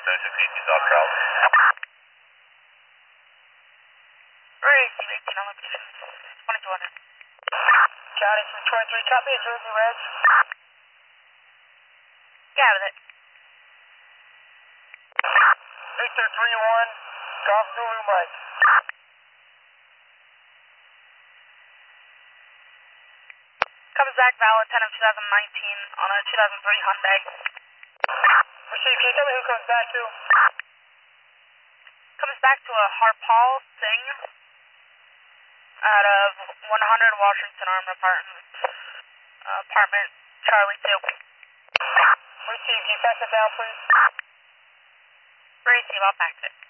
he's off Charles. Receive 18 on location. 2200. Got it from 23, copy a Jersey Red. Yeah, with it. Victor 3-1, Golf Zulu Mike. Comes back valid 10 of 2019 on a 2003 Hyundai. Receive, can you tell me who comes back to? Comes back to a Harpal Singh out of 100 Washington Arm apartment Charlie 2. Receive, can you fax it down, please? Receive, I'll fax it.